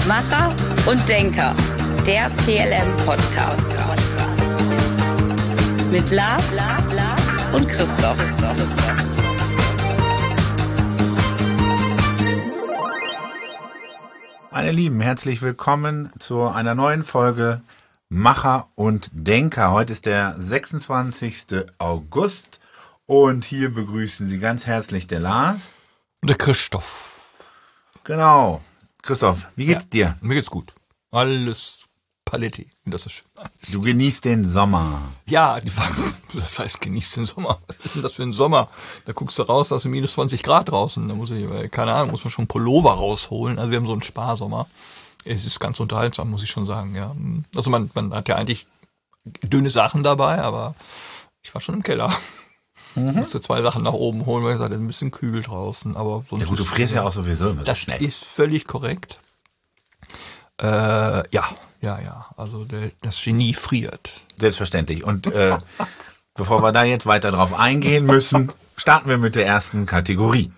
Macher und Denker, der PLM-Podcast. Mit Lars und Christoph. Meine Lieben, herzlich willkommen zu einer neuen Folge Macher und Denker. Heute ist der 26. August und hier begrüßen Sie ganz herzlich der Lars. Und der Christoph. Genau. Christoph, wie geht's dir? Mir geht's gut. Alles Paletti. Das ist schön. Du genießt den Sommer. Ja, das heißt, genießt den Sommer. Was ist denn das für ein Sommer? Da guckst du raus, da sind minus 20 Grad draußen. Da muss man schon einen Pullover rausholen. Also wir haben so einen Sparsommer. Es ist ganz unterhaltsam, muss ich schon sagen, ja. Also man hat ja eigentlich dünne Sachen dabei, aber ich war schon im Keller. Musste 2 Sachen nach oben holen, weil ich gesagt, es ist ein bisschen kühl draußen. Aber sonst Ja gut, du frierst ja auch sowieso immer so das schnell. ist völlig korrekt. Ja. Also das Genie friert. Selbstverständlich. Und bevor wir da jetzt weiter drauf eingehen müssen, starten wir mit der ersten Kategorie.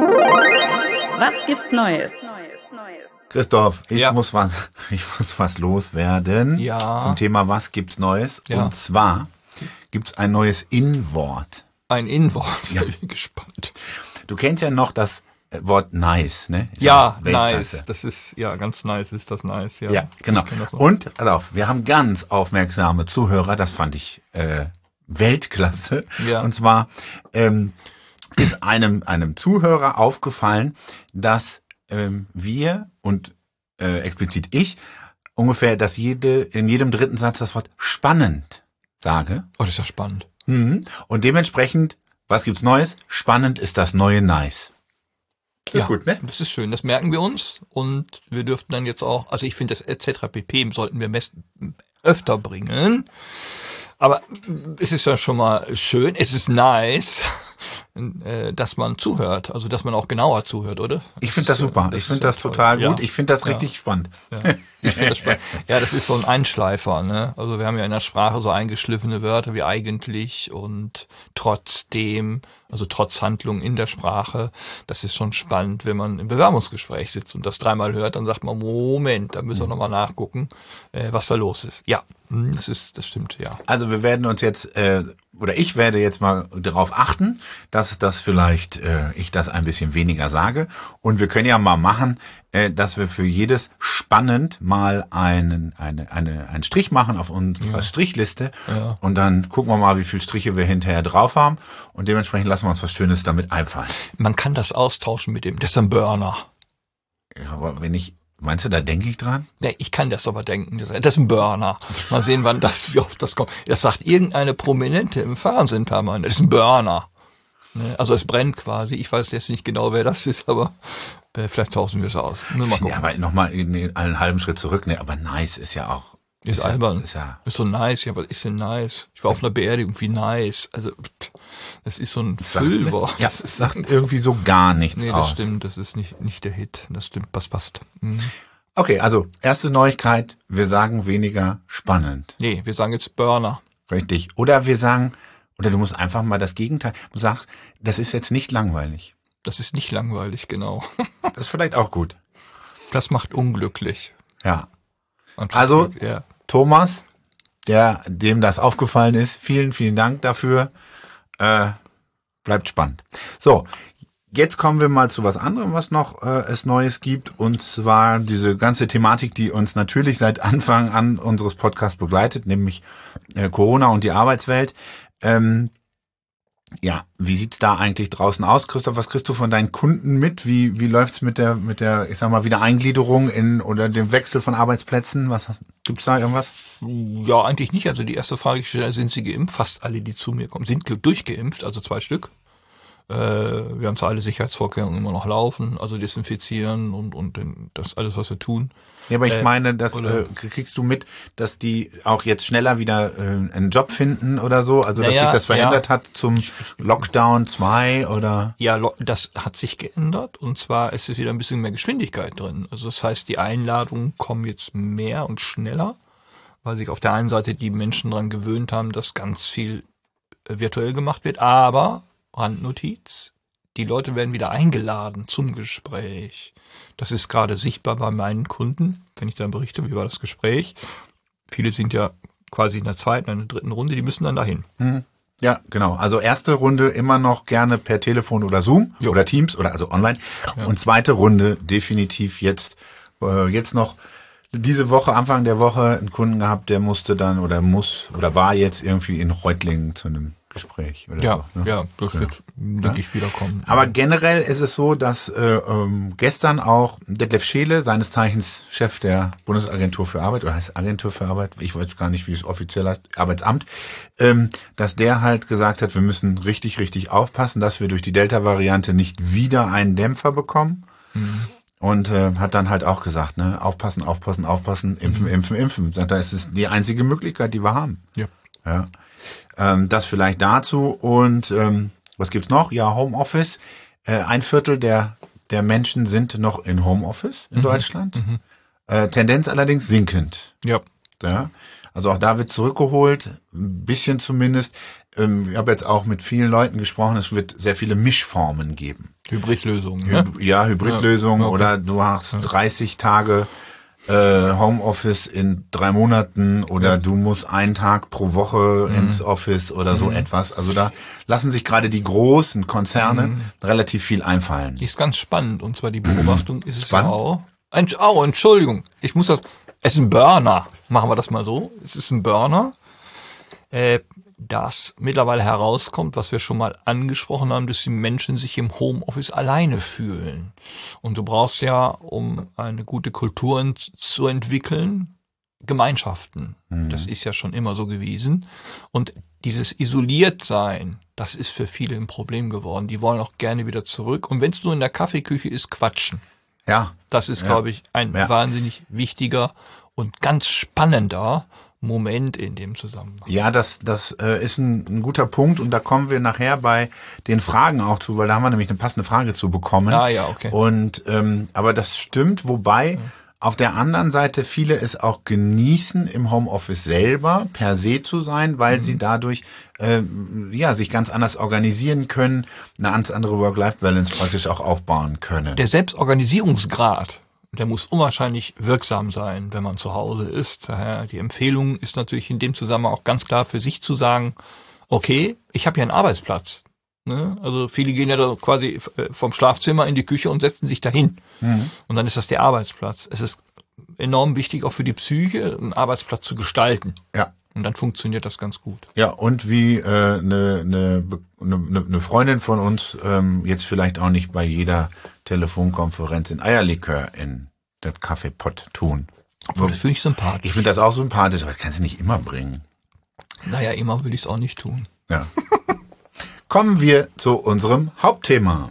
Was gibt's Neues? Christoph, ich Ja. muss was loswerden Ja. zum Thema Was gibt's Neues? Ja. Und zwar gibt's ein neues In-Wort. Ein Innenwort, ja. Ich bin gespannt. Du kennst ja noch das Wort nice, ne? Ist Ja, Weltklasse. nice. Das ist, ja, ganz nice ist das nice. Ja, Ja, genau. Ich kenn das noch. Und, pass auf, wir haben ganz aufmerksame Zuhörer, das fand ich Weltklasse. Ja. Und zwar ist einem Zuhörer aufgefallen, dass wir und explizit ich ungefähr, dass in jedem dritten Satz das Wort spannend sage. Oh, das ist ja spannend. Und dementsprechend, was gibt's Neues? Spannend ist das neue Nice. Das ist gut, ne? Das ist schön, das merken wir uns und wir dürften dann jetzt auch, also ich finde das etc. pp. Sollten wir öfter bringen, aber es ist ja schon mal schön, es ist nice, dass man zuhört, also dass man auch genauer zuhört, oder? Ich finde das super. Ich finde das total gut. Ich finde das richtig spannend. Ja, ich finde das spannend. Ja, das ist so ein Einschleifer, ne? Also wir haben ja in der Sprache so eingeschliffene Wörter wie eigentlich und trotzdem, also trotz Handlung in der Sprache. Das ist schon spannend, wenn man im Bewerbungsgespräch sitzt und das 3-mal hört, dann sagt man, Moment, da müssen wir nochmal nachgucken, was da los ist. Ja, das stimmt, ja. Also wir werden uns jetzt, oder ich werde jetzt mal darauf achten, dass das vielleicht ich das ein bisschen weniger sage. Und wir können ja mal machen, dass wir für jedes spannend mal einen Strich machen auf unserer Strichliste. Ja. Und dann gucken wir mal, wie viele Striche wir hinterher drauf haben. Und dementsprechend lassen wir uns was Schönes damit einfallen. Man kann das austauschen mit dem, das ist ein Burner. Ja, aber meinst du, da denke ich dran? Nee, ich kann das aber denken. Das ist ein Burner. Mal sehen, wie oft das kommt. Das sagt irgendeine Prominente im Fernsehen permanent. Das ist ein Burner. Also es brennt quasi. Ich weiß jetzt nicht genau, wer das ist, aber vielleicht tauschen wir es aus. Ja, aber nochmal einen halben Schritt zurück. Ne, aber nice ist ja auch. Ist albern. Ist so nice. Ja, was ist denn nice? Ich war auf einer Beerdigung, wie nice. Also, das ist so ein Füllwort. Ja, das sagt irgendwie so gar nichts Nee, aus. das stimmt. Das ist nicht der Hit. Das stimmt. Das passt. Okay, also erste Neuigkeit. Wir sagen weniger spannend. Nee, wir sagen jetzt Burner. Richtig. Oder du musst einfach mal das Gegenteil. Du sagst, das ist jetzt nicht langweilig. Das ist nicht langweilig, genau. Das ist vielleicht auch gut. Das macht unglücklich. Ja. Also, ja. Thomas, dem das aufgefallen ist, vielen, vielen Dank dafür. Bleibt spannend. So, jetzt kommen wir mal zu was anderem, was noch es Neues gibt. Und zwar diese ganze Thematik, die uns natürlich seit Anfang an unseres Podcasts begleitet, nämlich Corona und die Arbeitswelt. Ja, wie sieht's da eigentlich draußen aus, Christoph? Was kriegst du von deinen Kunden mit? Wie läuft's mit der, ich sag mal, Wiedereingliederung oder dem Wechsel von Arbeitsplätzen? Gibt's da irgendwas? Ja, eigentlich nicht. Also die erste Frage, die ich stelle, sind sie geimpft? Fast alle, die zu mir kommen, sind durchgeimpft, also 2 Stück. Wir haben zwar alle Sicherheitsvorkehrungen immer noch laufen, also desinfizieren und das alles, was wir tun. Ja, aber ich meine, das kriegst du mit, dass die auch jetzt schneller wieder einen Job finden oder so? Also, dass sich das verändert hat zum Lockdown 2 oder? Ja, das hat sich geändert und zwar ist es wieder ein bisschen mehr Geschwindigkeit drin. Also das heißt, die Einladungen kommen jetzt mehr und schneller, weil sich auf der einen Seite die Menschen daran gewöhnt haben, dass ganz viel virtuell gemacht wird, aber Randnotiz, Die Leute werden wieder eingeladen zum Gespräch. Das ist gerade sichtbar bei meinen Kunden, wenn ich dann berichte, wie war das Gespräch. Viele sind ja quasi in der zweiten, in der dritten Runde, die müssen dann dahin. Ja, genau. Also erste Runde immer noch gerne per Telefon oder Zoom oder Teams oder also online. Ja. Und zweite Runde definitiv jetzt noch diese Woche, Anfang der Woche, einen Kunden gehabt, der musste dann oder war jetzt irgendwie in Reutlingen zu einem Gespräch oder so. Ne? Ja, das wird, denke ich, wiederkommen. Aber generell ist es so, dass gestern auch Detlef Scheele, seines Zeichens Chef der Bundesagentur für Arbeit, oder heißt Agentur für Arbeit, ich weiß gar nicht, wie es offiziell heißt, Arbeitsamt, dass der halt gesagt hat, wir müssen richtig, richtig aufpassen, dass wir durch die Delta-Variante nicht wieder einen Dämpfer bekommen. Und hat dann halt auch gesagt, ne, aufpassen, impfen. Sagt er, es ist die einzige Möglichkeit, die wir haben. Ja. Das vielleicht dazu. Und was gibt's noch? Ja, Homeoffice. 1/4 der Menschen sind noch in Homeoffice in Deutschland. Tendenz allerdings sinkend. Ja. Also auch da wird zurückgeholt, ein bisschen zumindest. Ich habe jetzt auch mit vielen Leuten gesprochen, es wird sehr viele Mischformen geben. Hybridlösungen. Hybridlösungen oder du hast 30 Tage Homeoffice in 3 Monaten oder du musst einen Tag pro Woche ins Office oder so etwas. Also da lassen sich gerade die großen Konzerne relativ viel einfallen. Ist ganz spannend und zwar die Beobachtung ist es ja auch. Entschuldigung, es ist ein Burner. Machen wir das mal so. Es ist ein Burner, das mittlerweile herauskommt, was wir schon mal angesprochen haben, dass die Menschen sich im Homeoffice alleine fühlen. Und du brauchst ja, um eine gute Kultur zu entwickeln, Gemeinschaften. Das ist ja schon immer so gewesen. Und dieses Isoliertsein, das ist für viele ein Problem geworden. Die wollen auch gerne wieder zurück. Und wenn es nur in der Kaffeeküche ist, quatschen. Ja. Das ist, glaube ich, ein wahnsinnig wichtiger und ganz spannender Moment in dem Zusammenhang. Ja, das ist ein guter Punkt und da kommen wir nachher bei den Fragen auch zu, weil da haben wir nämlich eine passende Frage zu bekommen. Okay. Und aber das stimmt, wobei auf der anderen Seite viele es auch genießen, im Homeoffice selber per se zu sein, weil sie dadurch sich ganz anders organisieren können, eine ganz andere Work-Life-Balance praktisch auch aufbauen können. Der Selbstorganisierungsgrad, der muss unwahrscheinlich wirksam sein, wenn man zu Hause ist. Daher die Empfehlung ist natürlich in dem Zusammenhang auch ganz klar für sich zu sagen, okay, ich habe ja einen Arbeitsplatz. Ne? Also viele gehen ja da quasi vom Schlafzimmer in die Küche und setzen sich dahin. Und dann ist das der Arbeitsplatz. Es ist enorm wichtig auch für die Psyche, einen Arbeitsplatz zu gestalten. Ja. Und dann funktioniert das ganz gut. Ja, und wie eine Freundin von uns jetzt vielleicht auch nicht bei jeder Telefonkonferenz in Eierlikör in das Kaffeepott tun. Das finde ich sympathisch. Ich finde das auch sympathisch, aber das kannst du nicht immer bringen. Naja, immer will ich es auch nicht tun. Ja. Kommen wir zu unserem Hauptthema.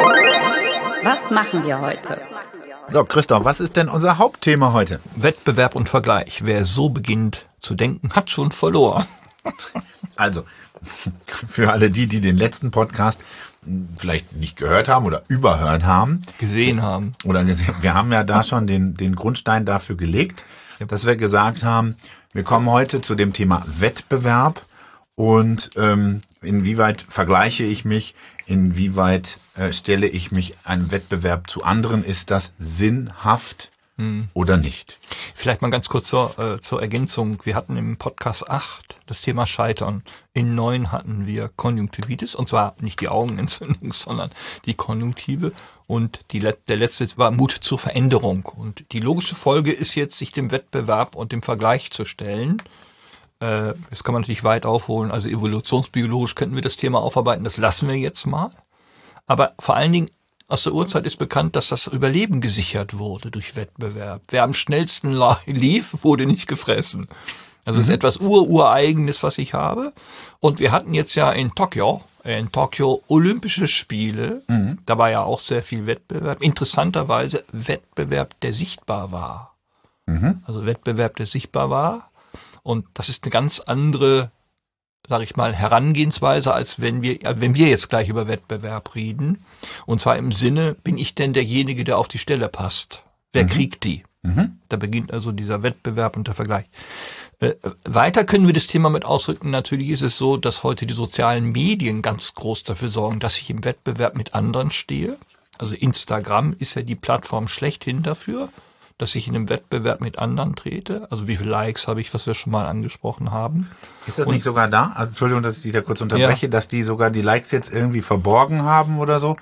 Was machen wir heute? So, Christoph, was ist denn unser Hauptthema heute? Wettbewerb und Vergleich. Wer so beginnt zu denken, hat schon verloren. Also, für alle die den letzten Podcast vielleicht nicht gehört haben oder überhört haben. Gesehen haben. Oder gesehen. Wir haben ja da schon den Grundstein dafür gelegt, dass wir gesagt haben, wir kommen heute zu dem Thema Wettbewerb und inwieweit vergleiche ich mich, inwieweit stelle ich mich einem Wettbewerb zu anderen, ist das sinnhaft oder nicht? Vielleicht mal ganz kurz zur Ergänzung. Wir hatten im Podcast 8 das Thema Scheitern. In 9 hatten wir Konjunktivitis, und zwar nicht die Augenentzündung, sondern die Konjunktive. Und der letzte war Mut zur Veränderung. Und die logische Folge ist jetzt, sich dem Wettbewerb und dem Vergleich zu stellen. Das kann man natürlich weit aufholen. Also evolutionsbiologisch könnten wir das Thema aufarbeiten. Das lassen wir jetzt mal. Aber vor allen Dingen aus der Urzeit ist bekannt, dass das Überleben gesichert wurde durch Wettbewerb. Wer am schnellsten lief, wurde nicht gefressen. Also das ist etwas Ureigenes, was ich habe. Und wir hatten jetzt ja in Tokio Olympische Spiele. Da war ja auch sehr viel Wettbewerb. Interessanterweise Wettbewerb, der sichtbar war. Also Wettbewerb, der sichtbar war. Und das ist eine ganz andere, sage ich mal, Herangehensweise, als wenn wir jetzt gleich über Wettbewerb reden. Und zwar im Sinne, bin ich denn derjenige, der auf die Stelle passt? Wer kriegt die? Da beginnt also dieser Wettbewerb und der Vergleich. Weiter können wir das Thema mit ausdrücken. Natürlich ist es so, dass heute die sozialen Medien ganz groß dafür sorgen, dass ich im Wettbewerb mit anderen stehe. Also Instagram ist ja die Plattform schlechthin dafür, dass ich in einem Wettbewerb mit anderen trete. Also wie viele Likes habe ich, was wir schon mal angesprochen haben. Ist das nicht sogar da? Also, Entschuldigung, dass ich dich da kurz unterbreche, dass die sogar die Likes jetzt irgendwie verborgen haben oder so,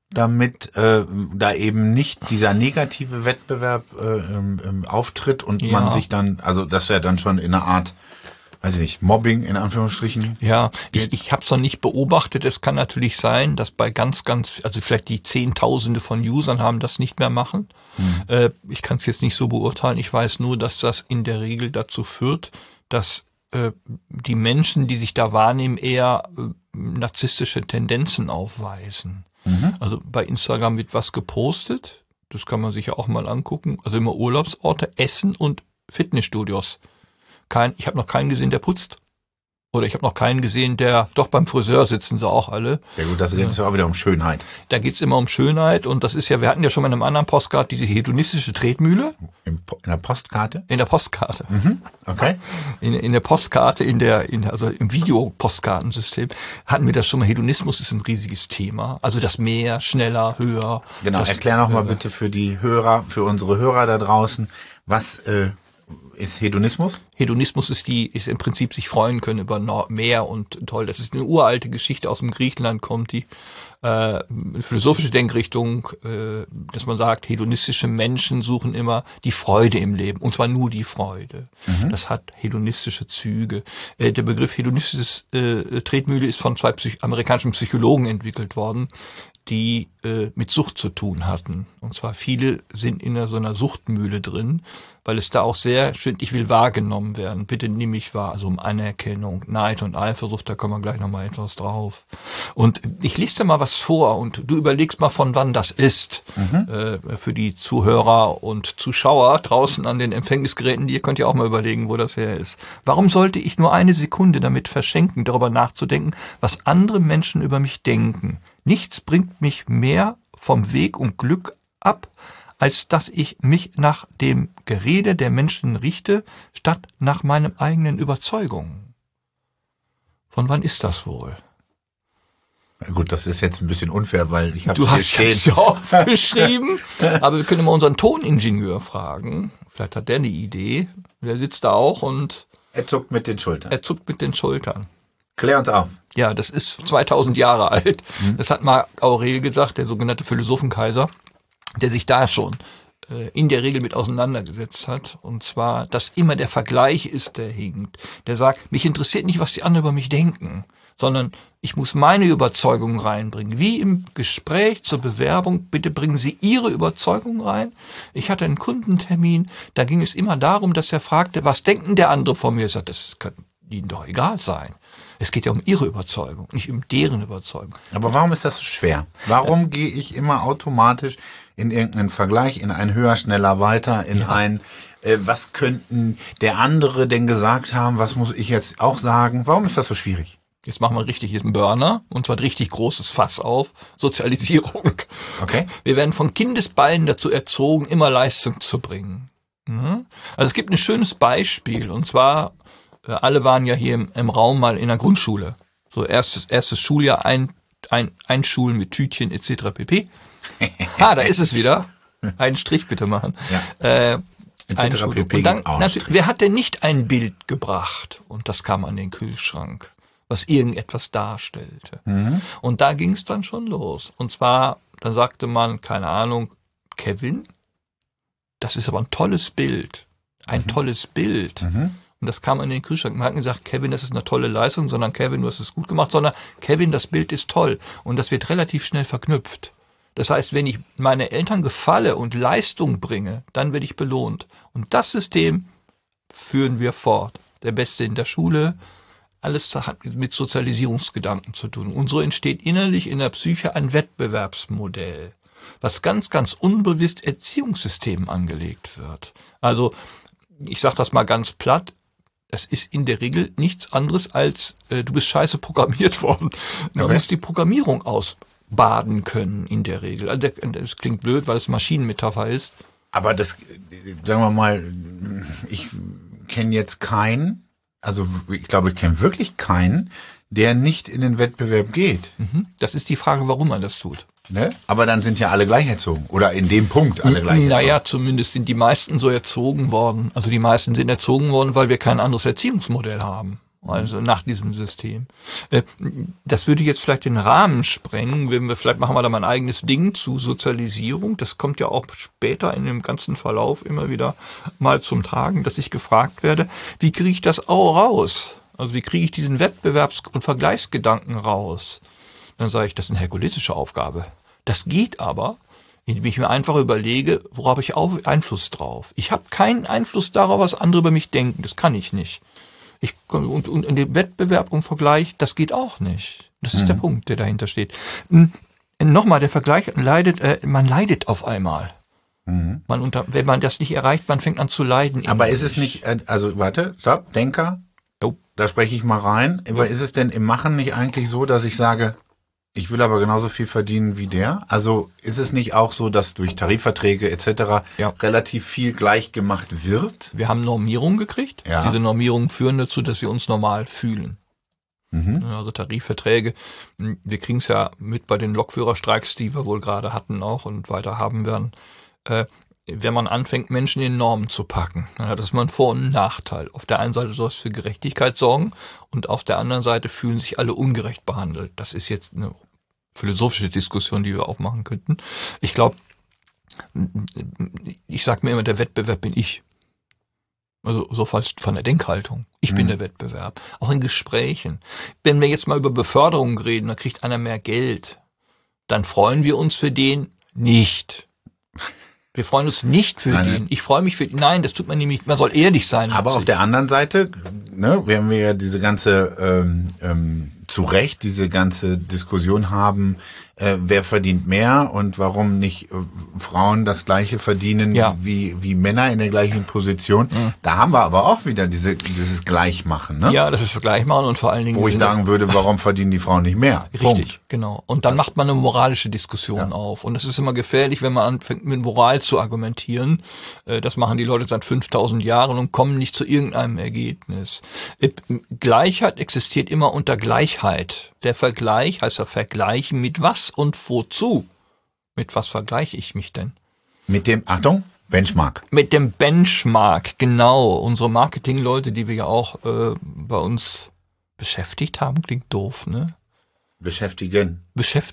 damit da eben nicht dieser negative Wettbewerb auftritt und man sich dann, also das ist ja dann schon in einer Art, weiß ich nicht, Mobbing in Anführungsstrichen. Ja, ich habe es noch nicht beobachtet. Es kann natürlich sein, dass bei also vielleicht die Zehntausende von Usern haben das nicht mehr machen. Ich kann es jetzt nicht so beurteilen. Ich weiß nur, dass das in der Regel dazu führt, dass die Menschen, die sich da wahrnehmen, eher narzisstische Tendenzen aufweisen. Also bei Instagram wird was gepostet. Das kann man sich ja auch mal angucken. Also immer Urlaubsorte, Essen und Fitnessstudios. Ich habe noch keinen gesehen, der putzt. Oder ich habe noch keinen gesehen, doch beim Friseur sitzen sie auch alle. Ja gut, das geht ja auch wieder um Schönheit. Da geht's immer um Schönheit und das ist ja, wir hatten ja schon mal in einem anderen Postkarte diese hedonistische Tretmühle. In der Postkarte? In der Postkarte. Okay. In der Postkarte, also im Videopostkartensystem hatten wir das schon mal. Hedonismus ist ein riesiges Thema. Also das mehr, schneller, höher. Genau, erklär noch mal bitte für unsere Hörer da draußen, was ist Hedonismus? Hedonismus ist im Prinzip sich freuen können über mehr und toll. Das ist eine uralte Geschichte aus dem Griechenland, kommt die eine philosophische Denkrichtung, dass man sagt, hedonistische Menschen suchen immer die Freude im Leben und zwar nur die Freude. Das hat hedonistische Züge. Der Begriff hedonistisches Tretmühle ist von zwei amerikanischen Psychologen entwickelt worden, die mit Sucht zu tun hatten. Und zwar viele sind in so einer Suchtmühle drin, weil es da auch sehr schön, ich will wahrgenommen werden, bitte nimm mich wahr, also um Anerkennung, Neid und Eifersucht, da kommen wir gleich nochmal etwas drauf. Und ich lese dir mal was vor und du überlegst mal, von wann das ist, für die Zuhörer und Zuschauer draußen an den Empfängnisgeräten, ihr könnt ja auch mal überlegen, wo das her ist. Warum sollte ich nur eine Sekunde damit verschenken, darüber nachzudenken, was andere Menschen über mich denken? Nichts bringt mich mehr vom Weg und Glück ab, als dass ich mich nach dem Gerede der Menschen richte, statt nach meinen eigenen Überzeugungen. Von wann ist das wohl? Na gut, das ist jetzt ein bisschen unfair, weil ich habe Du hast es ja aufgeschrieben, aber wir können mal unseren Toningenieur fragen. Vielleicht hat der eine Idee. Der sitzt da auch und er zuckt mit den Schultern. Klär uns auf. Ja, das ist 2000 Jahre alt. Das hat Marc Aurel gesagt, der sogenannte Philosophenkaiser, der sich da schon in der Regel mit auseinandergesetzt hat. Und zwar, dass immer der Vergleich ist, der hinkt. Der sagt, mich interessiert nicht, was die anderen über mich denken, sondern ich muss meine Überzeugung reinbringen. Wie im Gespräch zur Bewerbung, bitte bringen Sie Ihre Überzeugung rein. Ich hatte einen Kundentermin, da ging es immer darum, dass er fragte, was denkt denn der andere von mir? Ich sagte, das kann Ihnen doch egal sein. Es geht ja um Ihre Überzeugung, nicht um deren Überzeugung. Aber warum ist das so schwer? Warum gehe ich immer automatisch in irgendeinen Vergleich, in ein höher, schneller, weiter, in ein, was könnten der andere denn gesagt haben, was muss ich jetzt auch sagen? Warum ist das so schwierig? Jetzt machen wir richtig einen Burner, und zwar ein richtig großes Fass auf, Sozialisierung. Okay. Wir werden von Kindesbeinen dazu erzogen, immer Leistung zu bringen. Also es gibt ein schönes Beispiel, und zwar, alle waren ja hier im Raum mal in der Grundschule. So erstes Schuljahr, einschulen mit Tütchen etc. pp. Da ist es wieder. Einen Strich bitte machen. Ja. Einschulung. Und dann, wer hat denn nicht ein Bild gebracht? Und das kam an den Kühlschrank, was irgendetwas darstellte. Und da ging es dann schon los. Und zwar, dann sagte man, keine Ahnung, Kevin, das ist aber ein tolles Bild. Ein tolles Bild. Und das kam an den Kühlschrank. Man hat gesagt, Kevin, das ist eine tolle Leistung, sondern Kevin, du hast es gut gemacht, sondern Kevin, das Bild ist toll. Und das wird relativ schnell verknüpft. Das heißt, wenn ich meine Eltern gefalle und Leistung bringe, dann werde ich belohnt. Und das System führen wir fort. Der Beste in der Schule, alles hat mit Sozialisierungsgedanken zu tun. Und so entsteht innerlich in der Psyche ein Wettbewerbsmodell, was ganz, ganz unbewusst Erziehungssystemen angelegt wird. Also, ich sage das mal ganz platt, es ist in der Regel nichts anderes als, du bist scheiße programmiert worden. Du musst die Programmierung ausbaden können in der Regel. Also das klingt blöd, weil es Maschinenmetapher ist. Aber das, sagen wir mal, ich kenne jetzt keinen, also ich glaube, ich kenne wirklich keinen, der nicht in den Wettbewerb geht. Das ist die Frage, warum man das tut. Ne? Aber dann sind ja alle gleich erzogen. Oder in dem Punkt alle gleich erzogen. Naja, zumindest sind die meisten so erzogen worden. Also die meisten sind erzogen worden, weil wir kein anderes Erziehungsmodell haben. Also nach diesem System. Das würde jetzt vielleicht den Rahmen sprengen, vielleicht machen wir da mal ein eigenes Ding zu Sozialisierung. Das kommt ja auch später in dem ganzen Verlauf immer wieder mal zum Tragen, dass ich gefragt werde, wie kriege ich das auch raus? Also wie kriege ich diesen Wettbewerbs- und Vergleichsgedanken raus? Dann sage ich, das ist eine herkulistische Aufgabe. Das geht aber, indem ich mir einfach überlege, worauf habe ich Einfluss drauf. Ich habe keinen Einfluss darauf, was andere über mich denken. Das kann ich nicht. Und in dem Wettbewerb und Vergleich, das geht auch nicht. Das ist der Punkt, der dahinter steht. Nochmal, der Vergleich leidet, man leidet auf einmal. Wenn man das nicht erreicht, man fängt an zu leiden. Aber ist es nicht, also warte, stopp, Denker, da spreche ich mal rein. Aber ist es denn im Machen nicht eigentlich so, dass ich sage, ich will aber genauso viel verdienen wie der? Also ist es nicht auch so, dass durch Tarifverträge etc. relativ viel gleich gemacht wird? Wir haben Normierungen gekriegt. Ja. Diese Normierungen führen dazu, dass wir uns normal fühlen. Also Tarifverträge, wir kriegen es ja mit bei den Lokführerstreiks, die wir wohl gerade hatten auch und weiter haben werden. Wenn man anfängt, Menschen in Normen zu packen, dann hat das mal einen Vor- und einen Nachteil. Auf der einen Seite soll es für Gerechtigkeit sorgen und auf der anderen Seite fühlen sich alle ungerecht behandelt. Das ist jetzt eine philosophische Diskussion, die wir auch machen könnten. Ich glaube, ich sage mir immer, der Wettbewerb bin ich. Also so fast von der Denkhaltung. Ich bin der Wettbewerb. Auch in Gesprächen. Wenn wir jetzt mal über Beförderung reden, da kriegt einer mehr Geld, dann freuen wir uns für den nicht. Wir freuen uns nicht für den. Ich freue mich für den. Nein, das tut man nämlich. Man soll ehrlich sein. Aber auf der anderen Seite, ne, werden wir ja diese ganze, zu Recht, diese ganze Diskussion haben, wer verdient mehr und warum nicht Frauen das Gleiche verdienen wie Männer in der gleichen Position. Da haben wir aber auch wieder dieses Gleichmachen. Ne? Ja, das ist das Gleichmachen und vor allen Dingen... Wo ich sagen würde, warum verdienen die Frauen nicht mehr? Richtig, Punkt. genau. Und dann macht man eine moralische Diskussion auf. Und das ist immer gefährlich, wenn man anfängt, mit Moral zu argumentieren. Das machen die Leute seit 5000 Jahren und kommen nicht zu irgendeinem Ergebnis. Gleichheit existiert immer unter Gleichheit. Der Vergleich heißt ja vergleichen mit was und wozu? Mit was vergleiche ich mich denn? Mit dem, Achtung, Benchmark. Mit dem Benchmark, genau. Unsere Marketingleute, die wir ja auch bei uns beschäftigt haben, klingt doof, ne? Beschäftigen.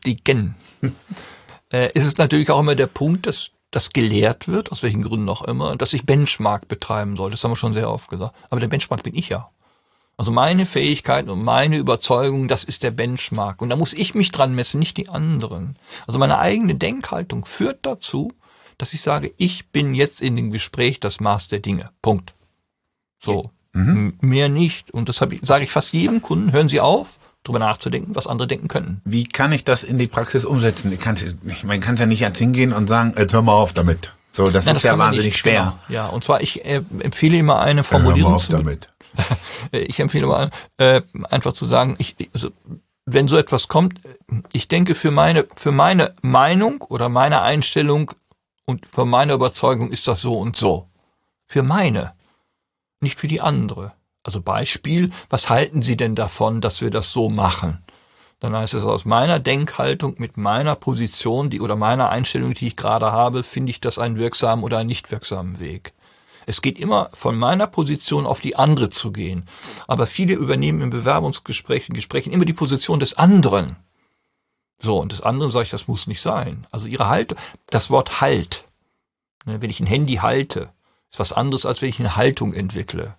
Es ist natürlich auch immer der Punkt, dass das gelehrt wird, aus welchen Gründen auch immer, dass ich Benchmark betreiben soll. Das haben wir schon sehr oft gesagt. Aber der Benchmark bin ich ja. Also meine Fähigkeiten und meine Überzeugung, das ist der Benchmark. Und da muss ich mich dran messen, nicht die anderen. Also meine eigene Denkhaltung führt dazu, dass ich sage, ich bin jetzt in dem Gespräch das Maß der Dinge. Punkt. So. Mehr nicht. Und das sage ich fast jedem Kunden, hören Sie auf, drüber nachzudenken, was andere denken können. Wie kann ich das in die Praxis umsetzen? Ich kann ja nicht jetzt hingehen und sagen, jetzt hör mal auf damit. So, das ist ja wahnsinnig schwer. Genau. Ja, und zwar, ich empfehle immer eine Formulierung. Hör mal auf damit. Ich empfehle mal, einfach zu sagen, also, wenn so etwas kommt, ich denke für meine Meinung oder meine Einstellung und für meine Überzeugung ist das so und so. Für meine, nicht für die andere. Also Beispiel, was halten Sie denn davon, dass wir das so machen? Dann heißt es, aus meiner Denkhaltung mit meiner Position oder meiner Einstellung, die ich gerade habe, finde ich das einen wirksamen oder einen nicht wirksamen Weg. Es geht immer von meiner Position auf die andere zu gehen. Aber viele übernehmen im Bewerbungsgesprächen immer die Position des anderen. So, und des anderen sage ich, das muss nicht sein. Also ihre Haltung, das Wort Halt, ne, wenn ich ein Handy halte, ist was anderes, als wenn ich eine Haltung entwickle.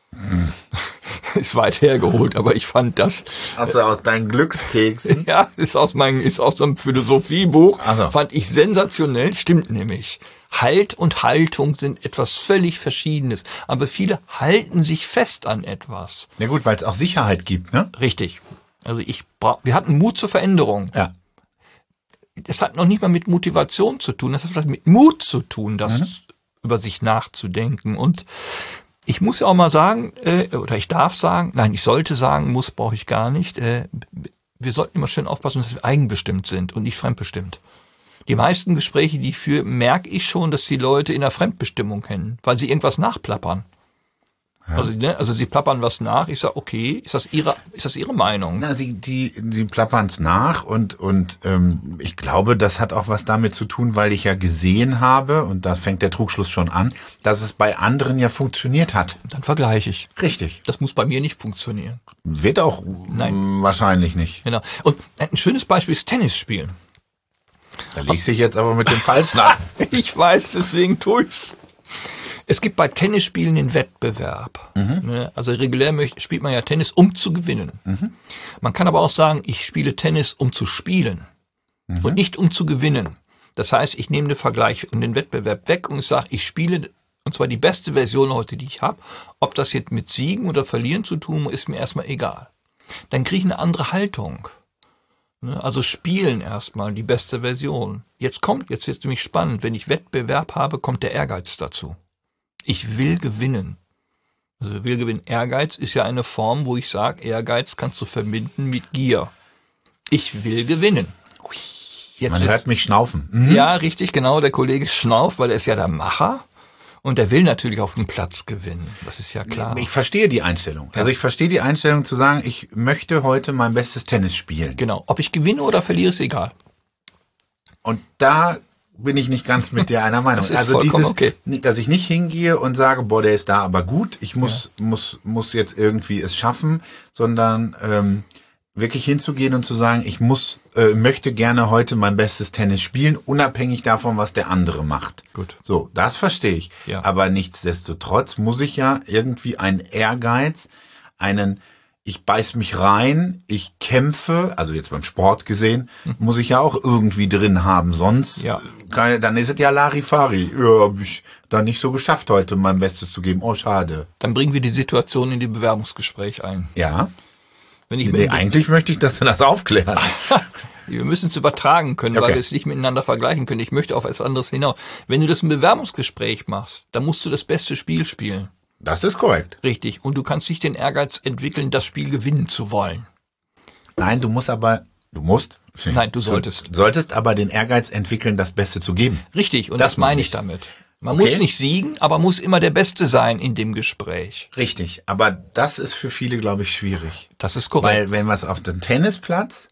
Ist weit hergeholt, aber ich fand das... Also aus deinen Glückskeksen? Ja, ist aus so einem Philosophiebuch. Also. Fand ich sensationell, stimmt nämlich. Halt und Haltung sind etwas völlig Verschiedenes. Aber viele halten sich fest an etwas. Ja gut, weil es auch Sicherheit gibt, ne? Richtig. Also wir hatten Mut zur Veränderung. Ja. Das hat noch nicht mal mit Motivation zu tun. Das hat vielleicht mit Mut zu tun, das über sich nachzudenken. Und ich muss ja auch mal sagen, oder ich darf sagen, nein, ich sollte sagen, brauche ich gar nicht. Wir sollten immer schön aufpassen, dass wir eigenbestimmt sind und nicht fremdbestimmt. Die meisten Gespräche, die ich führe, merke ich schon, dass die Leute in der Fremdbestimmung hängen, weil sie irgendwas nachplappern. Also sie plappern was nach. Ich sage, okay, ist das Ihre Meinung? Na, die plappern's nach und ich glaube, das hat auch was damit zu tun, weil ich ja gesehen habe, und da fängt der Trugschluss schon an, dass es bei anderen ja funktioniert hat. Dann vergleiche ich. Richtig. Das muss bei mir nicht funktionieren. Wird auch wahrscheinlich nicht. Genau. Und ein schönes Beispiel ist Tennis spielen. Da liegst du jetzt aber mit dem Falschen an. Ich weiß, deswegen tue ich's. Es gibt bei Tennisspielen den Wettbewerb. Also regulär spielt man ja Tennis, um zu gewinnen. Man kann aber auch sagen, ich spiele Tennis, um zu spielen und nicht um zu gewinnen. Das heißt, ich nehme den Vergleich und den Wettbewerb weg und ich sage, ich spiele, und zwar die beste Version heute, die ich habe. Ob das jetzt mit Siegen oder Verlieren zu tun, ist mir erstmal egal. Dann kriege ich eine andere Haltung. Also spielen erstmal die beste Version. Jetzt wird es nämlich spannend. Wenn ich Wettbewerb habe, kommt der Ehrgeiz dazu. Ich will gewinnen. Also will gewinnen. Ehrgeiz ist ja eine Form, wo ich sage, Ehrgeiz kannst du verbinden mit Gier. Ich will gewinnen. Man hört mich schnaufen. Ja, richtig, genau. Der Kollege schnauft, weil er ist ja der Macher. Und der will natürlich auf dem Platz gewinnen. Das ist ja klar. Ich verstehe die Einstellung. Also ich verstehe die Einstellung zu sagen, ich möchte heute mein bestes Tennis spielen. Genau. Ob ich gewinne oder verliere, ist egal. Und da bin ich nicht ganz mit dir einer Meinung. Das ist also okay. Dass ich nicht hingehe und sage, boah, der ist da aber gut, ich muss jetzt irgendwie es schaffen, sondern wirklich hinzugehen und zu sagen, ich möchte gerne heute mein bestes Tennis spielen, unabhängig davon, was der andere macht. Gut. So, das verstehe ich. Ja. Aber nichtsdestotrotz muss ich ja irgendwie einen Ehrgeiz, ich beiß mich rein, ich kämpfe, also jetzt beim Sport gesehen, muss ich ja auch irgendwie drin haben, sonst dann ist es ja Larifari. Ja, hab ich da nicht so geschafft heute, mein Bestes zu geben. Oh, schade. Dann bringen wir die Situation in die Bewerbungsgespräch ein. Ja. Wenn eigentlich möchte ich, dass du das aufklärst. Wir müssen es übertragen können, weil wir es nicht miteinander vergleichen können. Ich möchte auf etwas anderes hinaus. Wenn du das im Bewerbungsgespräch machst, dann musst du das beste Spiel spielen. Das ist korrekt. Richtig. Und du kannst nicht den Ehrgeiz entwickeln, das Spiel gewinnen zu wollen. Nein, du solltest. Du solltest aber den Ehrgeiz entwickeln, das Beste zu geben. Richtig. Und das meine ich damit. Man muss nicht siegen, aber muss immer der Beste sein in dem Gespräch. Richtig. Aber das ist für viele, glaube ich, schwierig. Das ist korrekt. Weil wenn wir es auf den Tennisplatz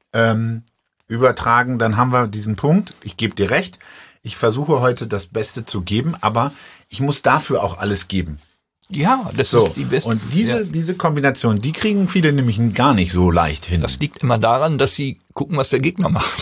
übertragen, dann haben wir diesen Punkt. Ich gebe dir recht. Ich versuche heute das Beste zu geben, aber ich muss dafür auch alles geben. Ja, das ist die beste. Und diese Kombination, die kriegen viele nämlich gar nicht so leicht hin. Das liegt immer daran, dass sie gucken, was der Gegner macht.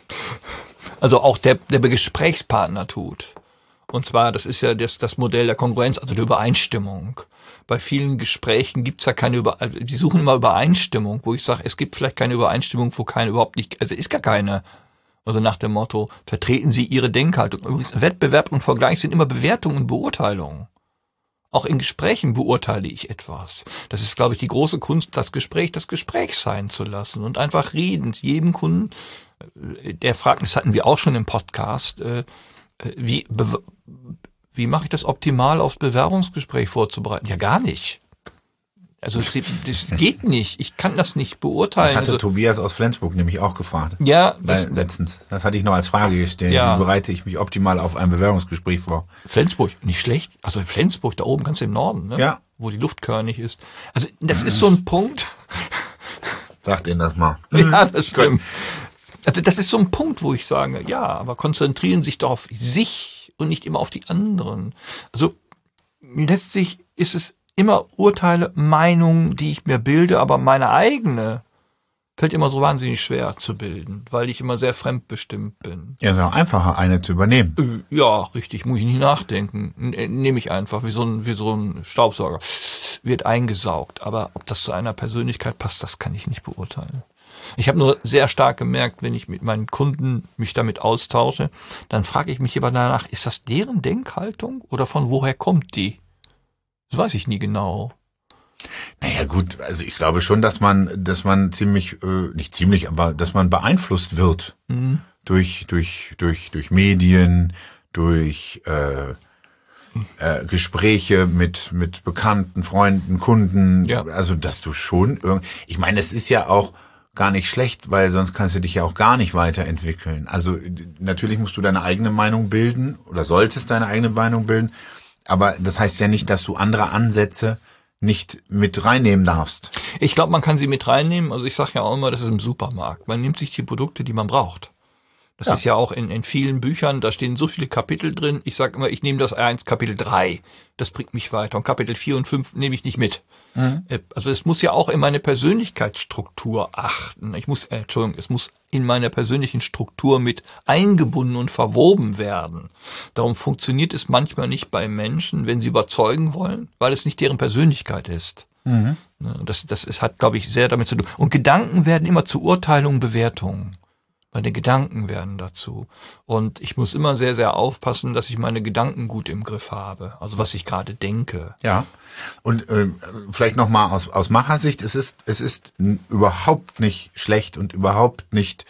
Also auch der Gesprächspartner tut. Und zwar, das ist ja das Modell der Kongruenz, also der Übereinstimmung. Bei vielen Gesprächen gibt's ja die suchen immer Übereinstimmung, wo ich sage, es gibt vielleicht keine Übereinstimmung, wo ist gar keine. Also nach dem Motto, vertreten Sie Ihre Denkhaltung. Übrigens, Wettbewerb und Vergleich sind immer Bewertung und Beurteilung. Auch in Gesprächen beurteile ich etwas. Das ist, glaube ich, die große Kunst, das Gespräch sein zu lassen und einfach reden. Jedem Kunden, der fragt, das hatten wir auch schon im Podcast, wie mache ich das optimal aufs Bewerbungsgespräch vorzubereiten? Ja, gar nicht. Also das geht nicht. Ich kann das nicht beurteilen. Das hatte Tobias aus Flensburg nämlich auch gefragt. Ja. Letztens. Das hatte ich noch als Frage gestellt. Ja. Wie bereite ich mich optimal auf ein Bewerbungsgespräch vor? Flensburg, nicht schlecht. Also Flensburg, da oben ganz im Norden, ne? Ja. Wo die Luft körnig ist. Also das ist so ein Punkt. Sagt Ihnen das mal. Ja, das stimmt. Also das ist so ein Punkt, wo ich sage, ja, aber konzentrieren sich doch auf sich und nicht immer auf die anderen. Also letztlich ist es immer Urteile, Meinungen, die ich mir bilde, aber meine eigene fällt immer so wahnsinnig schwer zu bilden, weil ich immer sehr fremdbestimmt bin. Ja, ist auch einfacher, eine zu übernehmen. Ja, richtig, muss ich nicht nachdenken. Nehme ich einfach, wie so ein Staubsauger. Wird eingesaugt. Aber ob das zu einer Persönlichkeit passt, das kann ich nicht beurteilen. Ich habe nur sehr stark gemerkt, wenn ich mit meinen Kunden mich damit austausche, dann frage ich mich immer danach, ist das deren Denkhaltung oder von woher kommt die? Das weiß ich nie genau. Naja gut, also ich glaube schon, dass man dass man beeinflusst wird durch Medien, durch Gespräche mit Bekannten, Freunden, Kunden. Ja. Also dass du schon ich meine, es ist ja auch gar nicht schlecht, weil sonst kannst du dich ja auch gar nicht weiterentwickeln. Also natürlich musst du deine eigene Meinung bilden oder solltest deine eigene Meinung bilden. Aber das heißt ja nicht, dass du andere Ansätze nicht mit reinnehmen darfst. Ich glaube, man kann sie mit reinnehmen. Also ich sage ja auch immer, das ist im Supermarkt. Man nimmt sich die Produkte, die man braucht. Das ist ja auch in vielen Büchern, da stehen so viele Kapitel drin. Ich sage immer, ich nehme das Kapitel 3. Das bringt mich weiter. Und Kapitel 4 und 5 nehme ich nicht mit. Also es muss ja auch in meine Persönlichkeitsstruktur achten. Es muss in meiner persönlichen Struktur mit eingebunden und verwoben werden. Darum funktioniert es manchmal nicht bei Menschen, wenn sie überzeugen wollen, weil es nicht deren Persönlichkeit ist. Das hat, glaube ich, sehr damit zu tun. Und Gedanken werden immer zu Urteilungen, Bewertungen. Meine Gedanken werden dazu. Und ich muss immer sehr, sehr aufpassen, dass ich meine Gedanken gut im Griff habe. Also was ich gerade denke. Ja. Und vielleicht nochmal aus Machersicht, es ist überhaupt nicht schlecht und überhaupt nicht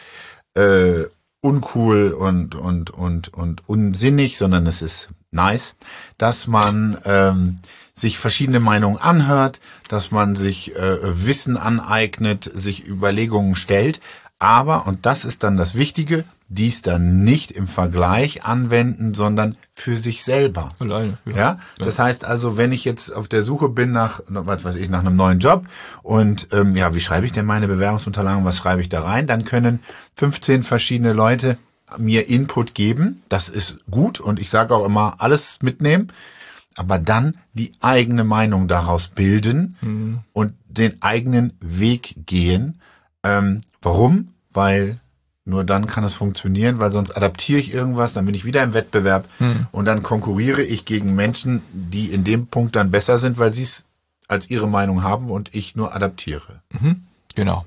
uncool und unsinnig, sondern es ist nice, dass man sich verschiedene Meinungen anhört, dass man sich Wissen aneignet, sich Überlegungen stellt. Aber, und das ist dann das Wichtige, dies dann nicht im Vergleich anwenden, sondern für sich selber. Alleine. Ja? Das heißt also, wenn ich jetzt auf der Suche bin nach einem neuen Job und wie schreibe ich denn meine Bewerbungsunterlagen, was schreibe ich da rein, dann können 15 verschiedene Leute mir Input geben. Das ist gut und ich sage auch immer, alles mitnehmen, aber dann die eigene Meinung daraus bilden und den eigenen Weg gehen. Warum? Weil nur dann kann es funktionieren, weil sonst adaptiere ich irgendwas, dann bin ich wieder im Wettbewerb und dann konkurriere ich gegen Menschen, die in dem Punkt dann besser sind, weil sie es als ihre Meinung haben und ich nur adaptiere. Genau.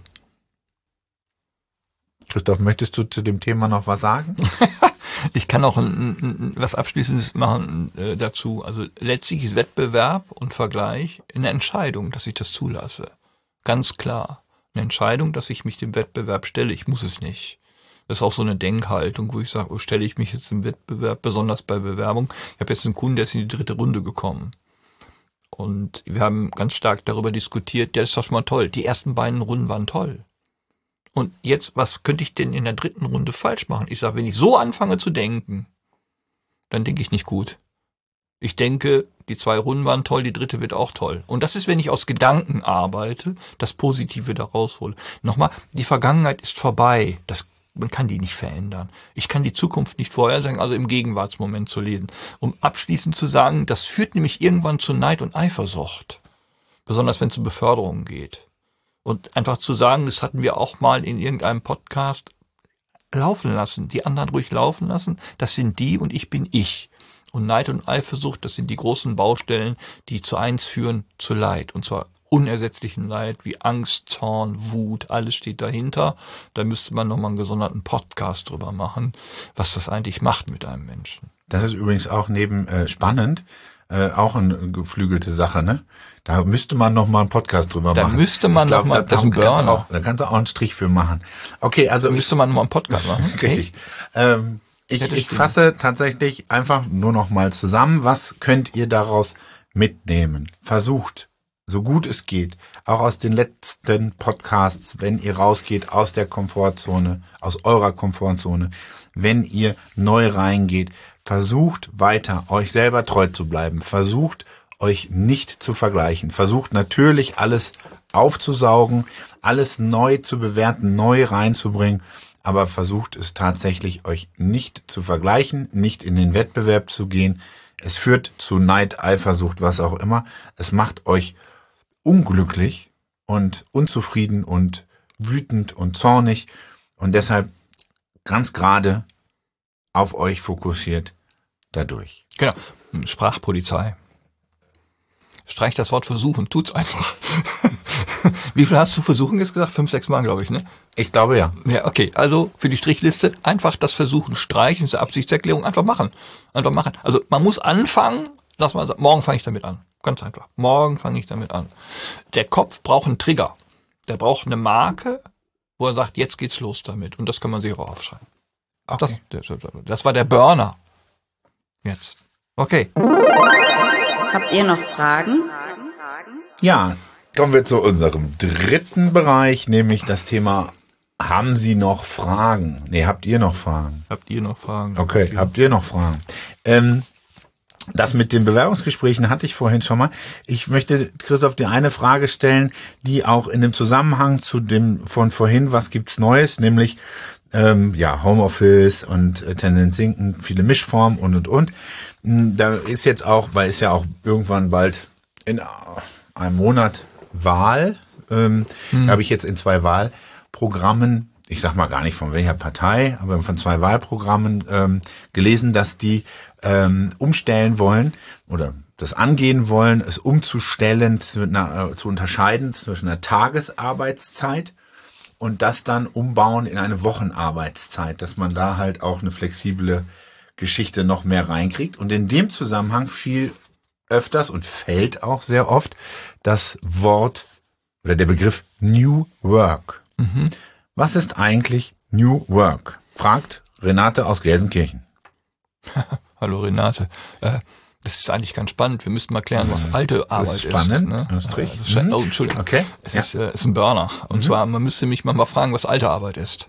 Christoph, möchtest du zu dem Thema noch was sagen? Ich kann auch was Abschließendes machen dazu. Also letztlich ist Wettbewerb und Vergleich eine Entscheidung, dass ich das zulasse. Ganz klar. Eine Entscheidung, dass ich mich dem Wettbewerb stelle. Ich muss es nicht. Das ist auch so eine Denkhaltung, wo ich sage, stelle ich mich jetzt im Wettbewerb, besonders bei Bewerbung. Ich habe jetzt einen Kunden, der ist in die 3. Runde gekommen. Und wir haben ganz stark darüber diskutiert, das ist doch schon mal toll. Die ersten beiden Runden waren toll. Und jetzt, was könnte ich denn in der 3. Runde falsch machen? Ich sage, wenn ich so anfange zu denken, dann denke ich nicht gut. Ich denke, die 2 Runden waren toll, die 3. wird auch toll. Und das ist, wenn ich aus Gedanken arbeite, das Positive da raushole. Nochmal, die Vergangenheit ist vorbei. Man kann die nicht verändern. Ich kann die Zukunft nicht vorhersagen, also im Gegenwartsmoment zu lesen. Um abschließend zu sagen, das führt nämlich irgendwann zu Neid und Eifersucht. Besonders wenn es um Beförderungen geht. Und einfach zu sagen, das hatten wir auch mal in irgendeinem Podcast, laufen lassen, die anderen ruhig laufen lassen, das sind die und ich bin ich. Und Neid und Eifersucht, das sind die großen Baustellen, die zu eins führen, zu Leid. Und zwar unersetzlichen Leid, wie Angst, Zorn, Wut, alles steht dahinter. Da müsste man nochmal einen gesonderten Podcast drüber machen, was das eigentlich macht mit einem Menschen. Das ist übrigens auch neben spannend, auch eine geflügelte Sache, ne? Da müsste man nochmal einen Podcast drüber machen. Da müsste man nochmal, das ist ein Burner. Da kannst du auch einen Strich für machen. Okay, also. Da müsste man nochmal einen Podcast machen. Richtig. Ich fasse tatsächlich einfach nur noch mal zusammen, was könnt ihr daraus mitnehmen? Versucht, so gut es geht, auch aus den letzten Podcasts, wenn ihr rausgeht aus der Komfortzone, aus eurer Komfortzone, wenn ihr neu reingeht, versucht weiter, euch selber treu zu bleiben, versucht euch nicht zu vergleichen, versucht natürlich alles aufzusaugen, alles neu zu bewerten, neu reinzubringen, aber versucht es tatsächlich, euch nicht zu vergleichen, nicht in den Wettbewerb zu gehen. Es führt zu Neid, Eifersucht, was auch immer. Es macht euch unglücklich und unzufrieden und wütend und zornig und deshalb ganz gerade auf euch fokussiert dadurch. Genau. Sprachpolizei. Streich das Wort versuchen, tut's einfach. Wie viel hast du versuchen jetzt gesagt? 5, 6 Mal, glaube ich, ne? Ich glaube, ja. Ja, okay. Also für die Strichliste einfach das Versuchen streichen, diese Absichtserklärung einfach machen. Einfach machen. Also man muss anfangen, lass mal sagen, morgen fange ich damit an. Ganz einfach. Morgen fange ich damit an. Der Kopf braucht einen Trigger. Der braucht eine Marke, wo er sagt, jetzt geht's los damit. Und das kann man sich auch aufschreiben. Okay. Das war der Burner. Jetzt. Okay. Habt ihr noch Fragen? Ja, kommen wir zu unserem 3. Bereich, nämlich das Thema, haben Sie noch Fragen? Nee, habt ihr noch Fragen? Habt ihr noch Fragen? Okay, habt ihr noch Fragen? Das mit den Bewerbungsgesprächen hatte ich vorhin schon mal. Ich möchte, Christoph, dir eine Frage stellen, die auch in dem Zusammenhang zu dem von vorhin, was gibt's Neues, nämlich Homeoffice und Tendenz sinken, viele Mischformen und. Da ist jetzt auch, weil ist ja auch irgendwann bald in einem Monat Wahl, da habe ich jetzt in 2 Wahlprogrammen, ich sag mal gar nicht von welcher Partei, aber von 2 Wahlprogrammen gelesen, dass die umstellen wollen oder das angehen wollen, es umzustellen, zu unterscheiden zwischen einer Tagesarbeitszeit und das dann umbauen in eine Wochenarbeitszeit, dass man da halt auch eine flexible Geschichte noch mehr reinkriegt. Und in dem Zusammenhang fiel öfters und fällt auch sehr oft das Wort oder der Begriff New Work. Was ist eigentlich New Work? Fragt Renate aus Gelsenkirchen. Hallo Renate. Das ist eigentlich ganz spannend. Wir müssten mal klären, was alte Arbeit ist. Spannend. Ne? Oh, Entschuldigung. Okay. Es ist ein Burner. Und zwar, man müsste mich mal fragen, was alte Arbeit ist.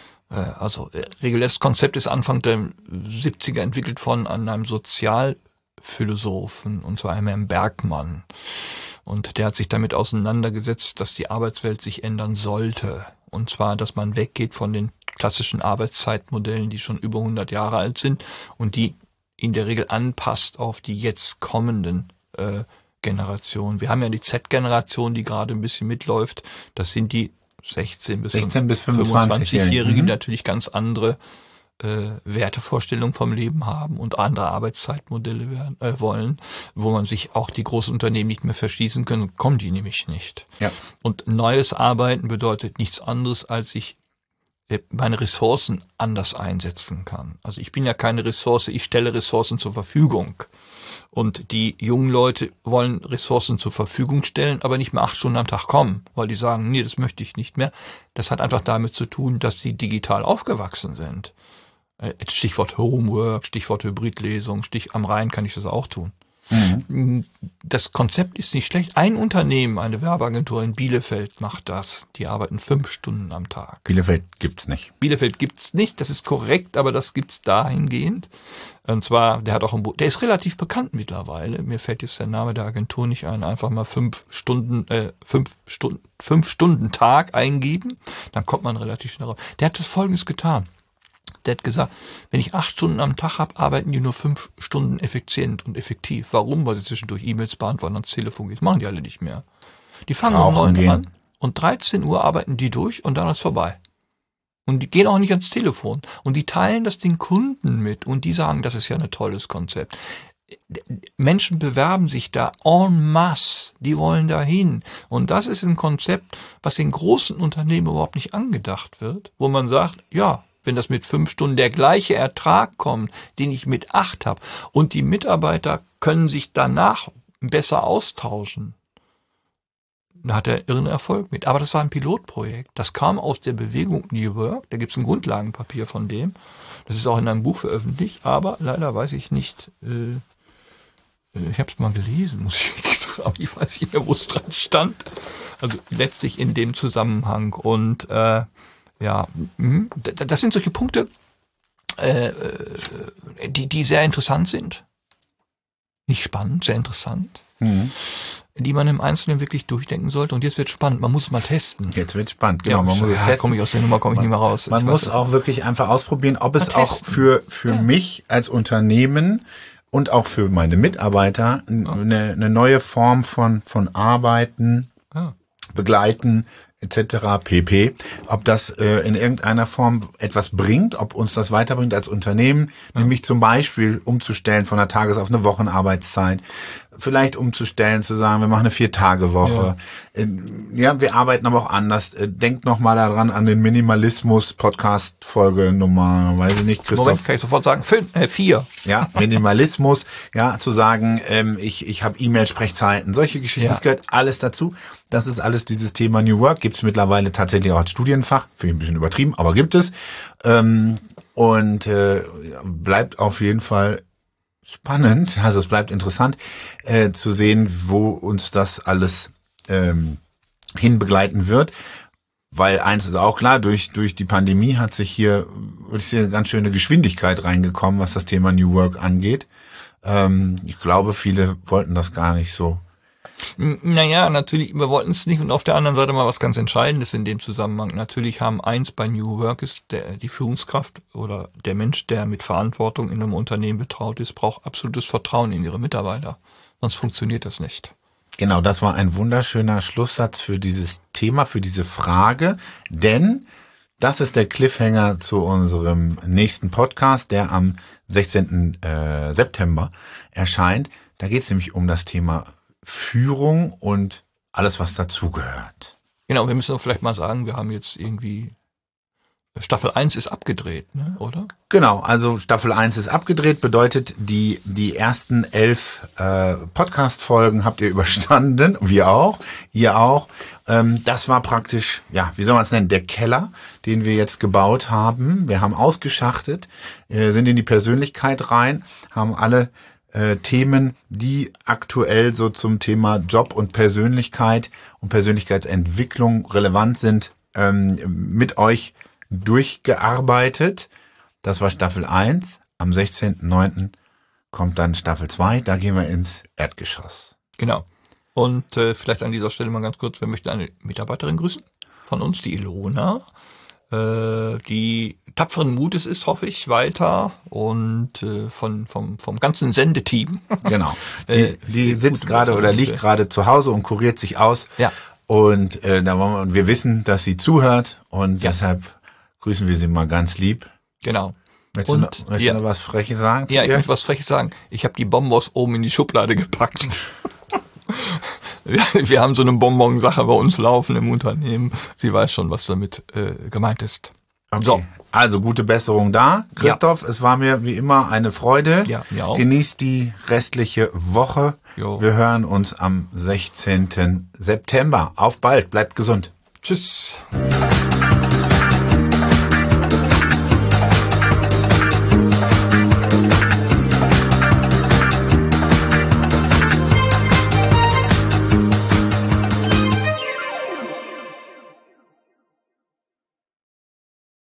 Reguläres Konzept ist Anfang der 70er entwickelt von einem Sozialphilosophen, und zwar einem Herrn Bergmann. Und der hat sich damit auseinandergesetzt, dass die Arbeitswelt sich ändern sollte. Und zwar, dass man weggeht von den klassischen Arbeitszeitmodellen, die schon über 100 Jahre alt sind und die in der Regel anpasst auf die jetzt kommenden Generationen. Wir haben ja die Z-Generation, die gerade ein bisschen mitläuft. Das sind die 16 bis 25-Jährige, die natürlich ganz andere Wertevorstellungen vom Leben haben und andere Arbeitszeitmodelle wollen, wo man sich auch die großen Unternehmen nicht mehr verschließen können, kommen die nämlich nicht. Ja. Und neues Arbeiten bedeutet nichts anderes, als ich meine Ressourcen anders einsetzen kann. Also ich bin ja keine Ressource, ich stelle Ressourcen zur Verfügung. Und die jungen Leute wollen Ressourcen zur Verfügung stellen, aber nicht mehr 8 Stunden am Tag kommen, weil die sagen, nee, das möchte ich nicht mehr. Das hat einfach damit zu tun, dass sie digital aufgewachsen sind. Stichwort Homework, Stichwort Hybridlesung, am Rhein kann ich das auch tun. Das Konzept ist nicht schlecht. Ein Unternehmen, eine Werbeagentur in Bielefeld macht das. Die arbeiten 5 Stunden am Tag. Bielefeld gibt's nicht. Bielefeld gibt's nicht, das ist korrekt, aber das gibt's dahingehend. Und zwar, der ist relativ bekannt mittlerweile. Mir fällt jetzt der Name der Agentur nicht ein. Einfach mal 5 Stunden Tag eingeben, dann kommt man relativ schnell raus. Der hat das Folgendes getan. Der hat gesagt, wenn ich 8 Stunden am Tag habe, arbeiten die nur 5 Stunden effizient und effektiv. Warum? Weil sie zwischendurch E-Mails beantworten, ans Telefon gehen. Das machen die alle nicht mehr. Die fangen um 9 Uhr an und 13 Uhr arbeiten die durch und dann ist vorbei. Und die gehen auch nicht ans Telefon. Und die teilen das den Kunden mit und die sagen, das ist ja ein tolles Konzept. Menschen bewerben sich da en masse, die wollen dahin. Und das ist ein Konzept, was in großen Unternehmen überhaupt nicht angedacht wird, wo man sagt, ja, wenn das mit 5 Stunden der gleiche Ertrag kommt, den ich mit 8 habe, und die Mitarbeiter können sich danach besser austauschen, da hat er irren Erfolg mit. Aber das war ein Pilotprojekt. Das kam aus der Bewegung New Work. Da gibt es ein Grundlagenpapier von dem. Das ist auch in einem Buch veröffentlicht, aber leider weiß ich nicht, ich habe es mal gelesen, muss ich sagen, aber ich weiß nicht mehr, wo es dran stand. Also letztlich in dem Zusammenhang. Und ja, das sind solche Punkte, die sehr interessant sind. Nicht spannend, sehr interessant. Die man im Einzelnen wirklich durchdenken sollte. Und jetzt wird spannend, man muss es mal testen. Jetzt wird spannend, genau. Man muss es testen. Komme ich aus der Nummer, komme ich nicht mehr raus. Man muss auch wirklich einfach ausprobieren, ob es auch für mich als Unternehmen und auch für meine Mitarbeiter eine neue Form von Arbeiten, Begleiten, etc. pp. Ob das in irgendeiner Form etwas bringt, ob uns das weiterbringt als Unternehmen, nämlich zum Beispiel umzustellen von einer Tages- auf eine Wochenarbeitszeit, vielleicht umzustellen, zu sagen, wir machen eine 4-Tage-Woche. Ja, wir arbeiten aber auch anders. Denkt noch mal daran an den Minimalismus-Podcast-Folge Nummer, weiß ich nicht, Christoph. Moment, kann ich sofort sagen, 4. Ja, Minimalismus, ja, zu sagen, ich habe E-Mail-Sprechzeiten, solche Geschichten, das gehört alles dazu. Das ist alles dieses Thema New Work, gibt es mittlerweile tatsächlich auch als Studienfach, finde ich ein bisschen übertrieben, aber gibt es. Und bleibt auf jeden Fall spannend, also es bleibt interessant zu sehen, wo uns das alles hinbegleiten wird. Weil eins ist auch klar, durch die Pandemie hat sich hier, würde ich sagen, eine ganz schöne Geschwindigkeit reingekommen, was das Thema New Work angeht. Ich glaube, viele wollten das gar nicht so. Naja, natürlich, wir wollten es nicht. Und auf der anderen Seite mal was ganz Entscheidendes in dem Zusammenhang. Natürlich haben eins bei New Work ist, die Führungskraft oder der Mensch, der mit Verantwortung in einem Unternehmen betraut ist, braucht absolutes Vertrauen in ihre Mitarbeiter. Sonst funktioniert das nicht. Genau, das war ein wunderschöner Schlusssatz für dieses Thema, für diese Frage, denn das ist der Cliffhanger zu unserem nächsten Podcast, der am 16. September erscheint. Da geht es nämlich um das Thema Führung und alles, was dazugehört. Genau, wir müssen auch vielleicht mal sagen, wir haben jetzt irgendwie Staffel 1 ist abgedreht, ne, oder? Genau, also Staffel 1 ist abgedreht, bedeutet die ersten 11 Podcast-Folgen habt ihr überstanden, wir auch, ihr auch. Das war praktisch, ja, wie soll man es nennen, der Keller, den wir jetzt gebaut haben. Wir haben ausgeschachtet, sind in die Persönlichkeit rein, haben alle Themen, die aktuell so zum Thema Job und Persönlichkeit und Persönlichkeitsentwicklung relevant sind, mit euch durchgearbeitet. Das war Staffel 1. Am 16.09. kommt dann Staffel 2. Da gehen wir ins Erdgeschoss. Genau. Und vielleicht an dieser Stelle mal ganz kurz, wir möchten eine Mitarbeiterin grüßen von uns, die Ilona, die tapferen Mutes ist, hoffe ich, weiter und vom ganzen Sendeteam. Genau. Die sitzt gerade oder liegt gerade zu Hause und kuriert sich aus. Ja. Und wir wissen, dass sie zuhört und deshalb grüßen wir sie mal ganz lieb. Genau. Möchtest du noch was Freches sagen? Ja, ich möchte was Freches sagen. Ich habe die Bonbons oben in die Schublade gepackt. Wir haben so eine Bonbon-Sache bei uns laufen im Unternehmen. Sie weiß schon, was damit gemeint ist. Okay. So. Also gute Besserung da. Christoph, es war mir wie immer eine Freude. Ja, mir auch. Genießt die restliche Woche. Jo. Wir hören uns am 16. September. Auf bald, bleibt gesund. Tschüss.